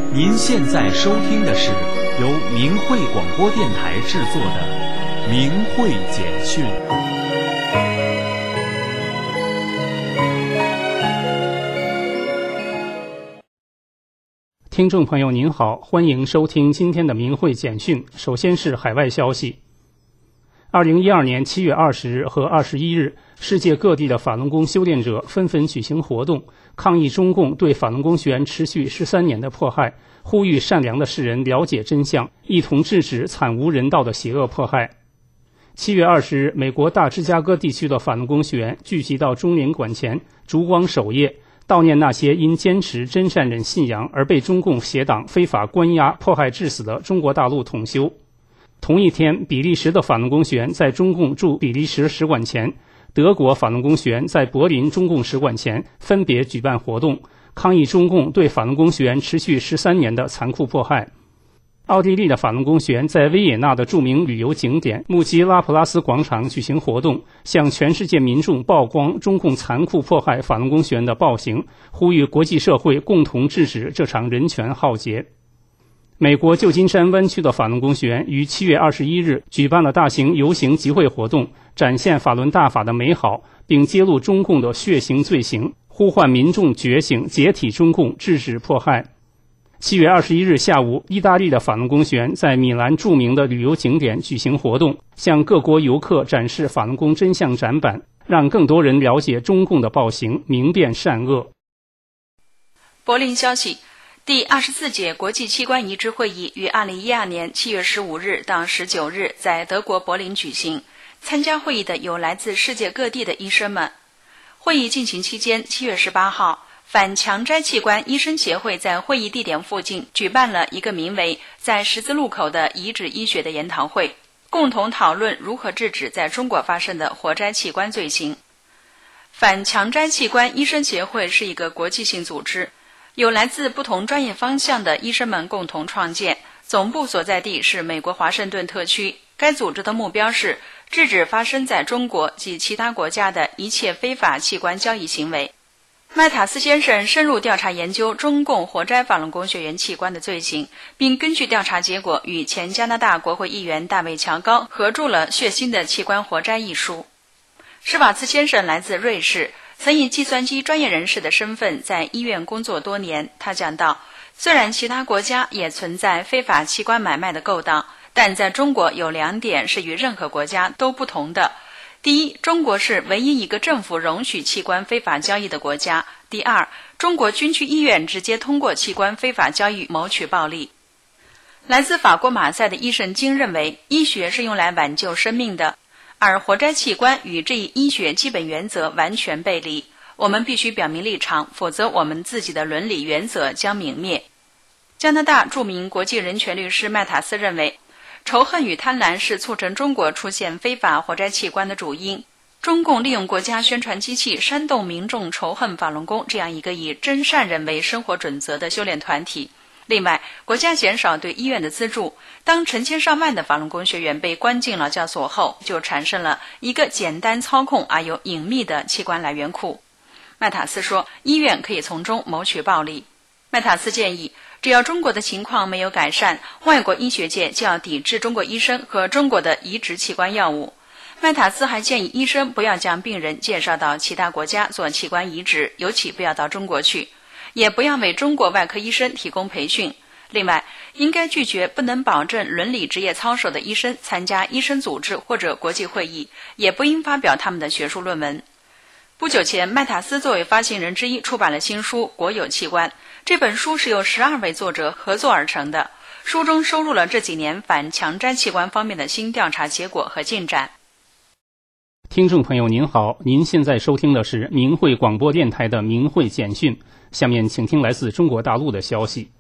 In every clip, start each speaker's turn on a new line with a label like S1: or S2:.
S1: 您现在收听的是由明慧广播电台制作的《明慧简讯》。
S2: 听众朋友您好，欢迎收听今天的明慧简讯。首先是海外消息。2012年7月20日和21日，世界各地的法轮功修炼者纷纷举行活动，抗议中共对法轮功学员持续13年的迫害，呼吁善良的世人了解真相，一同制止惨无人道的邪恶迫害。7月20日，美国大芝加哥地区的法轮功学员聚集到中领馆前，烛光守夜，悼念那些因坚持真善忍信仰而被中共邪党非法关押、迫害致死的中国大陆统修。同一天，比利时的法轮功学员在中共驻比利时使馆前，德国法轮功学员在柏林中共使馆前分别举办活动，抗议中共对法轮功学员持续13年的残酷迫害。奥地利的法轮功学员在维也纳的著名旅游景点穆基拉普拉斯广场举行活动，向全世界民众曝光中共残酷迫害法轮功学员的暴行，呼吁国际社会共同制止这场人权浩劫。美国旧金山湾区的法轮功学员于7月21日举办了大型游行集会活动，展现法轮大法的美好，并揭露中共的血腥罪行，呼唤民众觉醒，解体中共，制止迫害。7月21日下午，意大利的法轮功学员在米兰著名的旅游景点举行活动，向各国游客展示法轮功真相展板，让更多人了解中共的暴行，明辨善恶。
S3: 柏林消息，第24届国际器官移植会议于2012年7月15日到19日在德国柏林举行。参加会议的有来自世界各地的医生们。会议进行期间，7月18号，反强摘器官医生协会在会议地点附近举办了一个名为“在十字路口的移植医学”的研讨会，共同讨论如何制止在中国发生的活摘器官罪行。反强摘器官医生协会是一个国际性组织，有来自不同专业方向的医生们共同创建，总部所在地是美国华盛顿特区。该组织的目标是制止发生在中国及其他国家的一切非法器官交易行为。麦塔斯先生深入调查研究中共活摘法轮功学员器官的罪行，并根据调查结果与前加拿大国会议员大卫·乔高合著了《血腥的器官活摘》一书。施瓦茨先生来自瑞士，曾以计算机专业人士的身份在医院工作多年。他讲到，虽然其他国家也存在非法器官买卖的勾当，但在中国有2点是与任何国家都不同的。第一，中国是唯一一个政府容许器官非法交易的国家。第二，中国均去医院直接通过器官非法交易谋取暴利。来自法国马赛的医生金认为，医学是用来挽救生命的，而活摘器官与这一医学基本原则完全背离。我们必须表明立场，否则我们自己的伦理原则将泯灭。加拿大著名国际人权律师麦塔斯认为，仇恨与贪婪是促成中国出现非法活摘器官的主因。中共利用国家宣传机器煽动民众仇恨法轮功这样一个以真善忍为生活准则的修炼团体。另外，国家减少对医院的资助，当成千上万的法轮功学员被关进劳教所后，就产生了一个简单操控而又隐秘的器官来源库。麦塔斯说，医院可以从中谋取暴利。麦塔斯建议，只要中国的情况没有改善，外国医学界就要抵制中国医生和中国的移植器官药物。麦塔斯还建议医生不要将病人介绍到其他国家做器官移植，尤其不要到中国去，也不要为中国外科医生提供培训。另外，应该拒绝不能保证伦理职业操守的医生参加医生组织或者国际会议，也不应发表他们的学术论文。不久前，麦塔斯作为发行人之一出版了新书《国有器官》。这本书是由12位作者合作而成的，书中收录了这几年反强摘器官方面的新调查结果和进展。
S2: 听众朋友您好，您现在收听的是明慧广播电台的明慧简讯。下面请听来自中国大陆的消息。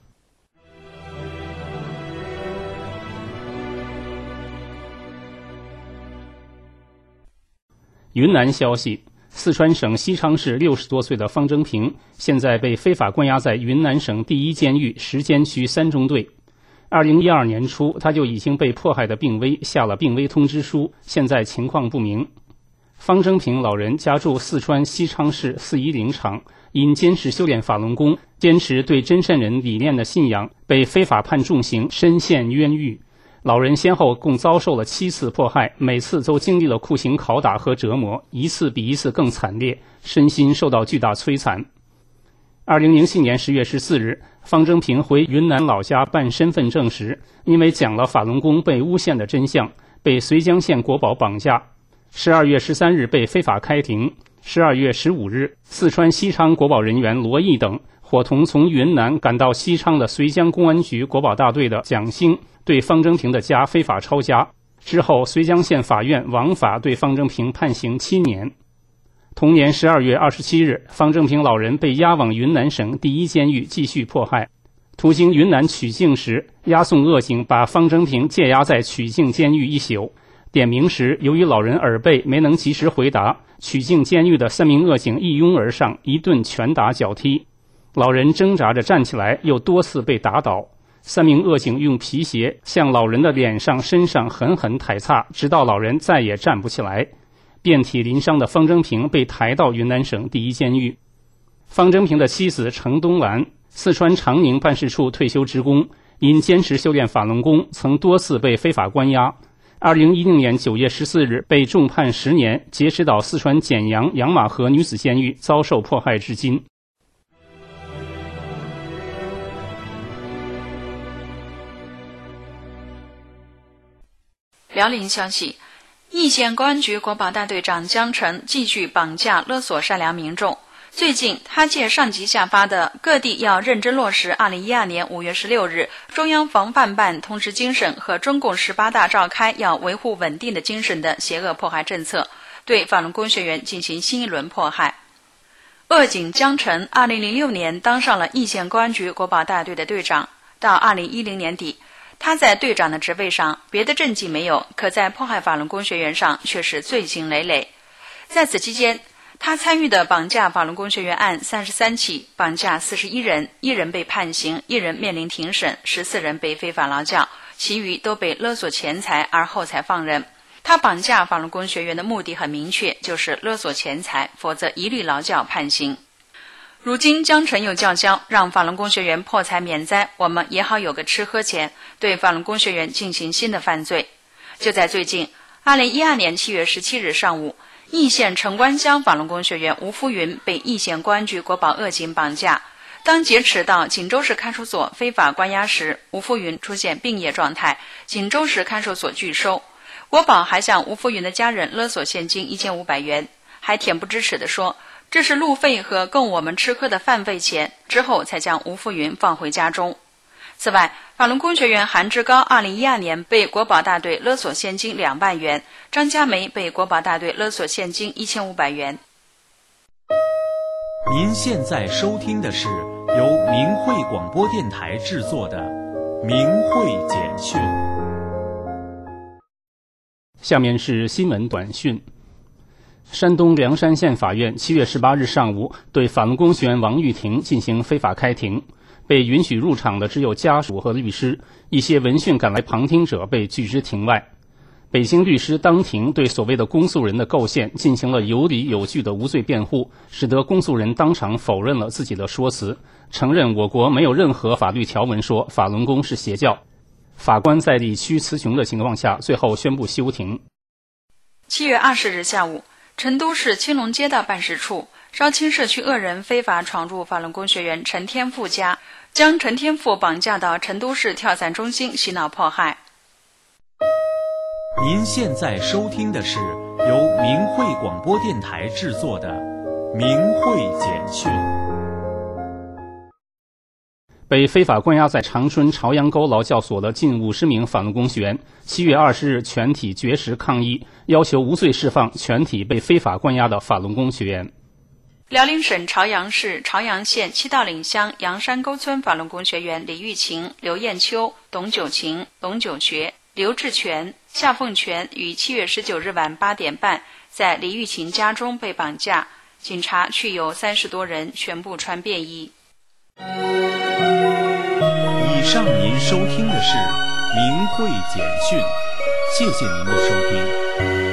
S2: 云南消息，四川省西昌市60多岁的方征平现在被非法关押在云南省第一监狱10监区3中队。2012年初，他就已经被迫害的病危下了病危通知书，现在情况不明。 方征平老人家住四川西昌市410场，因坚持修炼法轮功，坚持对真善人理念的信仰，被非法判重刑，身陷冤狱。老人先后共遭受了7次迫害，每次都经历了酷刑拷打和折磨，一次比一次更惨烈，身心受到巨大摧残。2004年10月14日，方征平回云南老家办身份证时，因为讲了法轮功被诬陷的真相，被绥江县国保绑架。12月13日被非法开庭。12月15日，四川西昌国保人员罗毅等伙同从云南赶到西昌的绥江公安局国保大队的蒋兴，对方征平的家非法抄家。之后，绥江县法院枉法对方征平判刑7年。同年12月27日，方征平老人被押往云南省第一监狱继续迫害。途经云南曲靖时，押送恶警把方征平戒押在曲靖监狱一宿。点名时，由于老人耳背没能及时回答，曲靖监狱的3名恶警一拥而上，一顿拳打脚踢。老人挣扎着站起来，又多次被打倒。3名恶警用皮鞋向老人的脸上、身上狠狠踩踏，直到老人再也站不起来。遍体鳞伤的方征平被抬到云南省第一监狱。方征平的妻子程东兰，四川长宁办事处退休职工，因坚持修炼法轮功，曾多次被非法关押。2010年9月14日被重判10年，劫持到四川简阳杨马河女子监狱，遭受迫害至今。
S3: 辽宁消息，易县公安局国保大队长江晨继续绑架勒索善良民众。最近，他借上级下发的各地要认真落实2012年5月16日中央防范办通知精神和中共18大召开要维护稳定的精神的邪恶迫害政策，对法轮功学员进行新一轮迫害。恶警江晨2006年当上了易县公安局国保大队的队长，到2010年底，他在队长的职位上别的政绩没有，可在迫害法轮功学员上却是罪行累累。在此期间，他参与的绑架法轮功学员案33起，绑架41人，1人被判刑，1人面临庭审，14人被非法劳教，其余都被勒索钱财而后才放人。他绑架法轮功学员的目的很明确，就是勒索钱财，否则一律劳教判刑。如今江晨又叫嚣，让法轮功学员破财免灾，我们也好有个吃喝钱，对法轮功学员进行新的犯罪。就在最近，2012年7月17日上午，易县城关乡法轮功学员吴福云被易县公安局国保恶警绑架。当劫持到锦州市看守所非法关押时，吴福云出现病业状态，锦州市看守所拒收。国保还向吴福云的家人勒索现金1500元，还恬不知耻地说这是路费和供我们吃喝的饭费钱，之后才将吴福云放回家中。此外，法轮功学员韩志高2012年被国保大队勒索现金2万元，张佳梅被国保大队勒索现金1500元。
S1: 您现在收听的是由明慧广播电台制作的《明慧简讯》。
S2: 下面是新闻短讯。山东凉山县法院7月18日上午对法轮功学员王玉婷进行非法开庭，被允许入场的只有家属和律师，一些闻讯赶来旁听者被拒之庭外。北京律师当庭对所谓的公诉人的构陷进行了有理有据的无罪辩护，使得公诉人当场否认了自己的说辞，承认我国没有任何法律条文说法轮功是邪教。法官在理屈词穷的情况下，最后宣布休庭。
S3: 7月20日下午，成都市青龙街道办事处，绍兴社区恶人非法闯入法轮功学员陈天富家，将陈天富绑架到成都市跳伞中心洗脑迫害。
S1: 您现在收听的是由明慧广播电台制作的《明慧简讯》。
S2: 被非法关押在长春朝阳沟劳教所的近50名法轮功学员7月20日全体绝食抗议，要求无罪释放全体被非法关押的法轮功学员。
S3: 辽宁省朝阳市朝阳县七道岭乡阳山沟村法轮功学员李玉琴、刘艳秋、董九琴、董九学、刘志全、夏凤全于7月19日晚8点半在李玉琴家中被绑架，警察去有30多人，全部穿便衣。
S1: 以上您收听的是明慧简讯，谢谢您的收听。